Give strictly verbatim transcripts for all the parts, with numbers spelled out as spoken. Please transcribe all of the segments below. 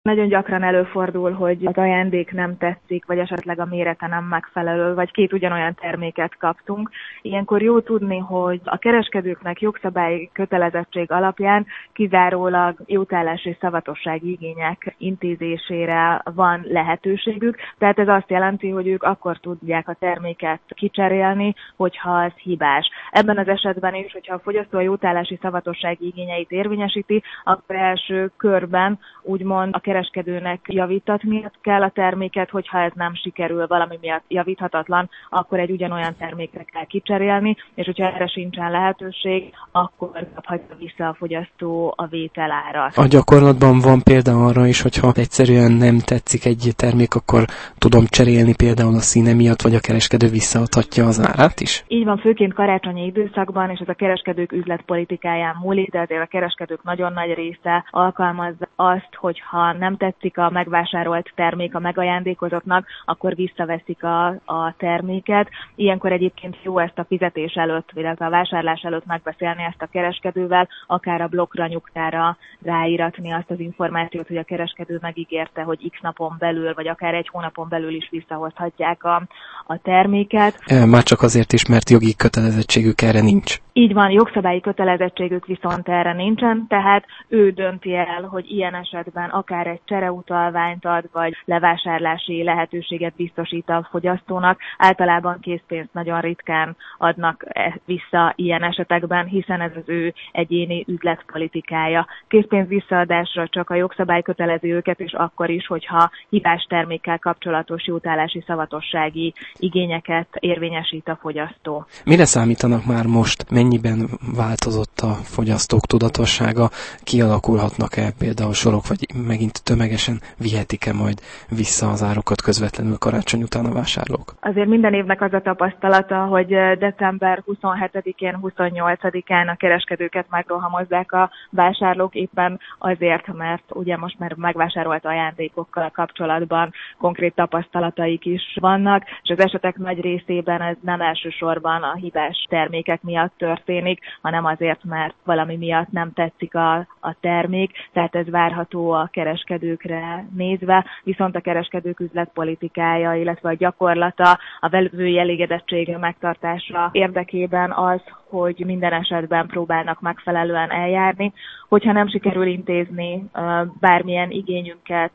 Nagyon gyakran előfordul, hogy az ajándék nem tetszik, vagy esetleg a mérete nem megfelelő, vagy két ugyanolyan terméket kaptunk. Ilyenkor jó tudni, hogy a kereskedőknek jogszabályi kötelezettség alapján kizárólag jótállás és szavatossági igények intézésére van lehetőségük. Tehát ez azt jelenti, hogy ők akkor tudják a terméket kicserélni, hogyha ez hibás. Ebben az esetben is, hogyha a fogyasztó a jótállási szavatossági igényeit érvényesíti, akkor első körben úgymond a kereskedőnek javítatnia kell a terméket, hogyha ez nem sikerül, valami miatt javíthatatlan, akkor egy ugyanolyan termékre kell kicserélni, és hogyha erre sincsen lehetőség, akkor kaphatja vissza a fogyasztó a vételárat. A gyakorlatban van példa arra is, hogyha egyszerűen nem tetszik egy termék, akkor tudom cserélni például a színe miatt, vagy a kereskedő visszaadhatja az árát is? Így van, főként karácsonyi időszakban, és ez a kereskedők üzletpolitikáján múlik, de azért a kereskedők nagyon nagy része alkalmazza azt, hogyha nem tetszik a megvásárolt termék a megajándékozottnak, akkor visszaveszik a, a terméket. Ilyenkor egyébként jó ezt a fizetés előtt, illetve a vásárlás előtt megbeszélni ezt a kereskedővel, akár a blokkra, nyugtára ráíratni azt az információt, hogy a kereskedő megígérte, hogy x napon belül, vagy akár egy hónapon belül is visszahozhatják a, a terméket. Már csak azért is, mert jogi kötelezettségük erre nincs. Így van, jogszabályi kötelezettségük viszont erre nincsen, tehát ő dönti el, hogy ilyen esetben akár egy csereutalványt ad, vagy levásárlási lehetőséget biztosít a fogyasztónak. Általában készpénzt nagyon ritkán adnak vissza ilyen esetekben, hiszen ez az ő egyéni üzletpolitikája. Készpénz visszaadásra csak a jogszabály kötelezi őket, és akkor is, hogyha hibás termékkel kapcsolatos jótállási szavatossági igényeket érvényesít a fogyasztó. Mire számítanak már most? Mennyiben változott a fogyasztók tudatossága? Kialakulhatnak-e például sorok, vagy megint tömegesen vihetik-e majd vissza az árukat közvetlenül karácsony után a vásárlók? Azért minden évnek az a tapasztalata, hogy december huszonhetedikén, huszonnyolcadikán a kereskedőket megrohamozzák a vásárlók, éppen azért, mert ugye most már megvásárolt ajándékokkal kapcsolatban konkrét tapasztalataik is vannak, és az esetek nagy részében ez nem elsősorban a hibás termékek miatt történik, hanem azért, mert valami miatt nem tetszik a, a termék, tehát ez várható a kereskedőkre nézve, viszont a kereskedők üzletpolitikája, illetve a gyakorlata a vevői elégedettség megtartása érdekében az, hogy minden esetben próbálnak megfelelően eljárni. Hogyha nem sikerül intézni bármilyen igényünket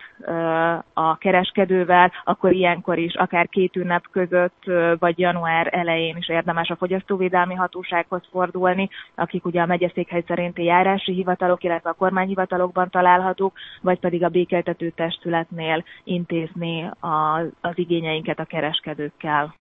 a kereskedővel, akkor ilyenkor is akár két ünnep között, vagy január elején is érdemes a fogyasztóvédelmi hatósághoz fordulni, akik ugye a megyeszékhely szerinti járási hivatalok, illetve a kormányhivatalokban találhatók, vagy pedig a békéltető testületnél intézni az, az igényeinket a kereskedőkkel.